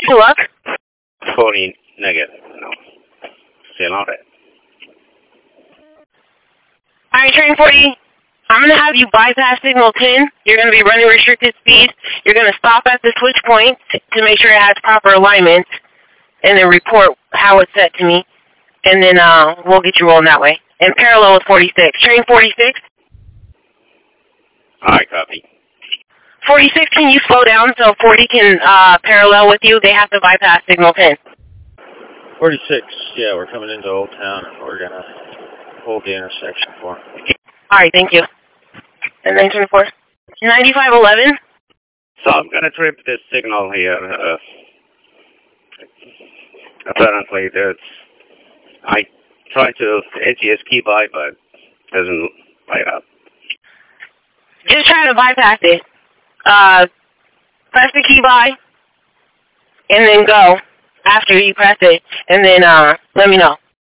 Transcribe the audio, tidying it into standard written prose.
your luck? 40 negative. No. Still on it. Alright, train 40. I'm going to have you bypass signal 10. You're going to be running restricted speeds. You're going to stop at the switch point to make sure it has proper alignment, and then report how it's set to me. And then we'll get you rolling that way. And parallel with 46. Train 46. Alright, copy. 46, can you slow down so 40 can parallel with you? They have to bypass signal 10. 46, yeah, we're coming into Old Town, and we're going to hold the intersection for them. Alright, thank you. And 924. 9511. So I'm going to trip this signal here. Apparently, I tried to AGS key by, but it doesn't light up. Just try to bypass it. Press the key by, and then go after you press it, and then let me know.